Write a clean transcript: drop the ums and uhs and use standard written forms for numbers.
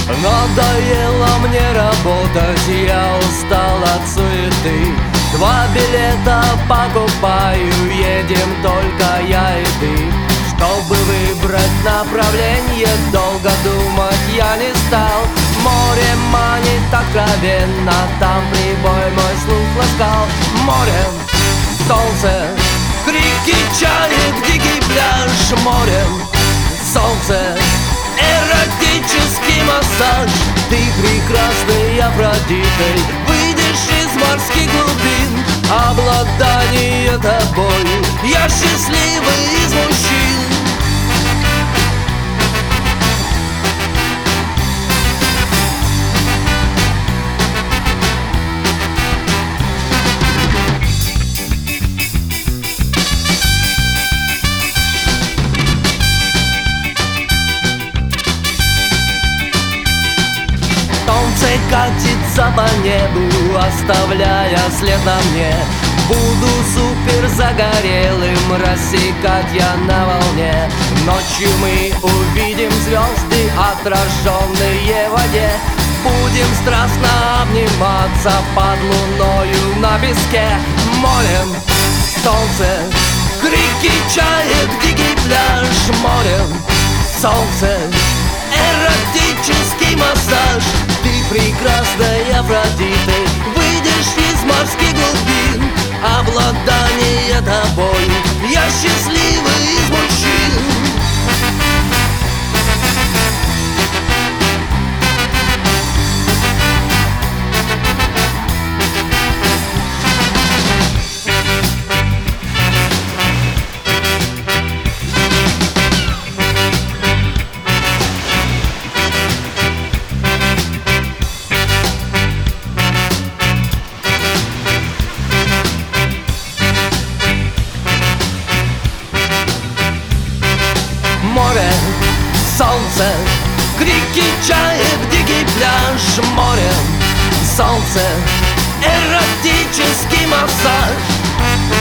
Надоело мне работать, я устал от суеты. 2 билета покупаю, едем только я и ты. Чтобы выбрать направление, долго думать я не стал. Море манит откровенно, там прибой мой слух ласкал. Морем солнце, крики чаек, дикий пляж. Морем солнце, эротический массаж. Ты прекрасный Афродитой, выйдешь из морских глубин. Обладание тобою, я счастливый из мужчин. Солнце катится по небу, оставляя след на мне. Буду супер загорелым, рассекать я на волне. Ночью мы увидим звезды, отраженные в воде. Будем страстно обниматься под луною на песке. Морем солнце, крики чаек, дикий пляж. Морем солнце, эротический массаж. Ты прекрасная Афродитой, выйдешь из морских глубин. Обладание тобой, я счастливый из мужчин. Море, солнце, крики чаек, дикий пляж. Море, солнце, эротический массаж.